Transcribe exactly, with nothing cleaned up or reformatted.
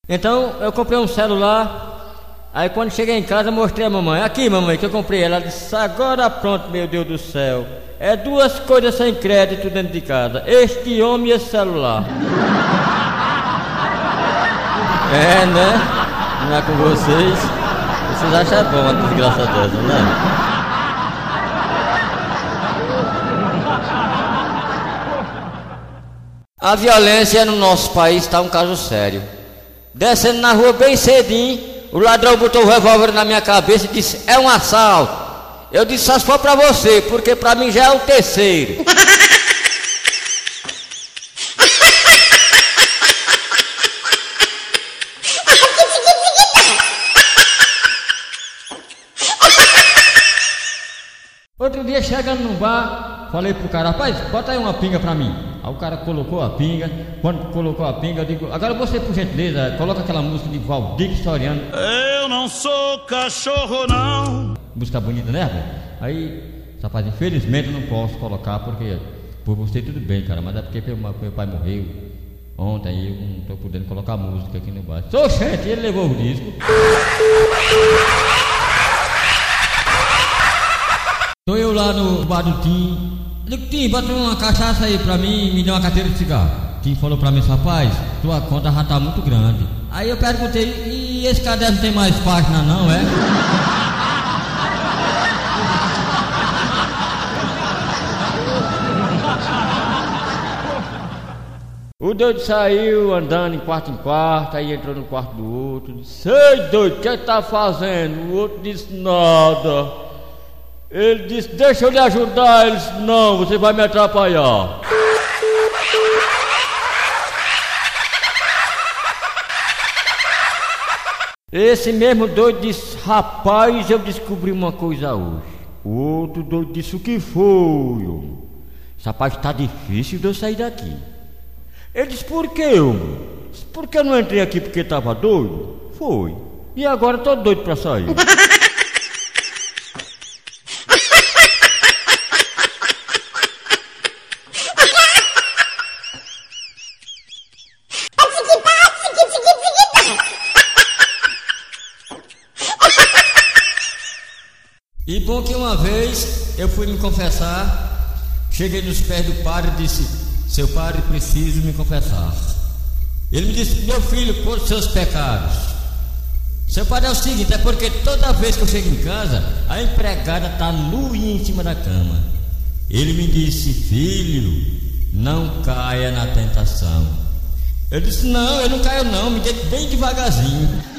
Então eu comprei um celular. Aí quando cheguei em casa mostrei a mamãe. Aqui, mamãe, que eu comprei. Ela disse: agora pronto, meu Deus do céu. É duas coisas sem crédito dentro de casa: este homem e esse celular. É, né? Não é com vocês. Vocês acham bom uma desgraça dessa, né? A violência no nosso país está um caso sério. Descendo na rua bem cedinho, o ladrão botou o revólver na minha cabeça e disse: é um assalto. Eu disse: só se for pra você, porque pra mim já é o terceiro. Outro dia, chegando no bar, falei pro cara: rapaz, bota aí uma pinga pra mim. Aí o cara colocou a pinga. Quando colocou a pinga, eu digo: agora você, por gentileza, coloca aquela música de Valdir Soriano. Eu não sou cachorro, não. Música bonita, né, rapaz? Aí, rapaz, infelizmente eu não posso colocar, porque por você tudo bem, cara, mas é porque meu, meu pai morreu ontem e eu não tô podendo colocar música aqui no bar. Sou gente, ele levou o disco. Tô eu lá no bar do Tim. Eu digo: Tim, bota uma cachaça aí pra mim e me dê uma carteira de cigarro. Tim falou pra mim: rapaz, tua conta já tá muito grande. Aí eu perguntei: e esse caderno tem mais página não, é? O doido saiu andando em quarto em quarto, aí entrou no quarto do outro, disse: ei, doido, o que tá fazendo? O outro disse: nada. Ele disse: deixa eu lhe ajudar. Ele disse: não, você vai me atrapalhar. Esse mesmo doido disse: rapaz, eu descobri uma coisa hoje. O outro doido disse: o que foi, homem? Rapaz, tá difícil de eu sair daqui. Ele disse: por quê, homem? Disse: porque eu não entrei aqui porque tava doido? Foi. E agora tô doido pra sair. E bom que uma vez eu fui me confessar, cheguei nos pés do padre e disse: seu padre, preciso me confessar. Ele me disse: meu filho, por seus pecados. Seu padre, é o seguinte, é porque toda vez que eu chego em casa, a empregada está nua em cima da cama. Ele me disse: filho, não caia na tentação. Eu disse: não, eu não caio não, me deixe bem devagarzinho.